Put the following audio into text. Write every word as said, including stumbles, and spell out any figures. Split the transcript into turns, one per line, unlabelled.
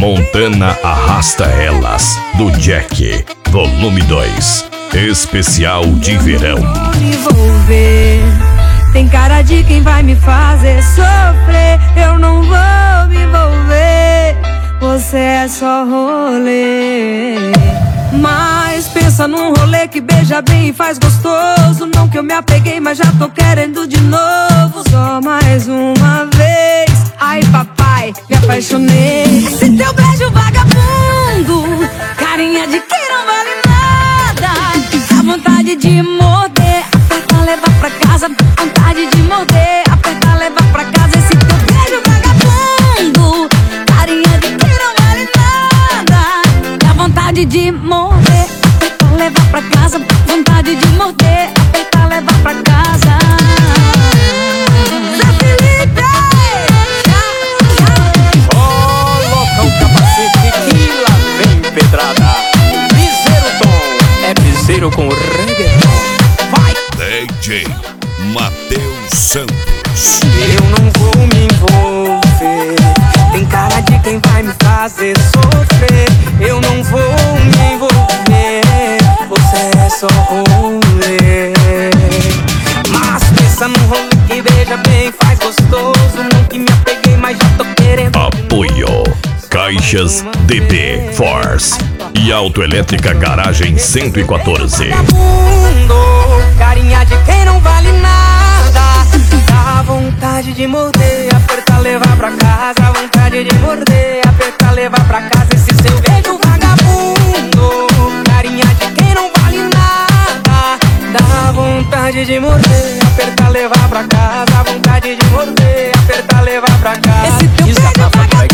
Montana Arrasta Elas, do Jack, volume dois, especial de verão.
Me envolver, tem cara de quem vai me fazer sofrer. Eu não vou me envolver, você é só rolê. Mas pensa num rolê que beija bem e faz gostoso. Não que eu me apeguei, mas já tô querendo de novo. Só mais uma vez, ai papai, me apaixonei. Esse teu beijo vagabundo, carinha de quem não vale nada. Dá vontade de morder, apertar, levar pra casa. Vontade de morder, apertar, levar pra casa. Esse teu beijo vagabundo, carinha de quem não vale nada. Dá vontade de morder, apertar, levar pra casa. Vontade de morder, apertar, levar pra casa. Zé Felipe,
coloca o capacete que lá vem pedrada. Piseiro Tom, é piseiro com reggaeton. Vai!
D J Matheus Santos.
Eu não vou me envolver, tem cara de quem vai me fazer sofrer. Eu não vou me envolver, você é só rolê. Mas pensa num rolê que beija bem, faz gostoso. Não que me apeguei, mas já tô querendo.
Apoio Caixas D B Force e Autoelétrica Garagem cento e quatorze.
Vagabundo, carinha de quem não vale nada. Dá vontade de morder, apertar, levar pra casa. Vontade de morder, apertar, levar pra casa. Esse seu beijo vagabundo, carinha de quem não vale nada. Dá vontade de morder, apertar, levar pra casa. Vontade de morder, apertar, levar pra casa.
esse teu beijo vagabundo,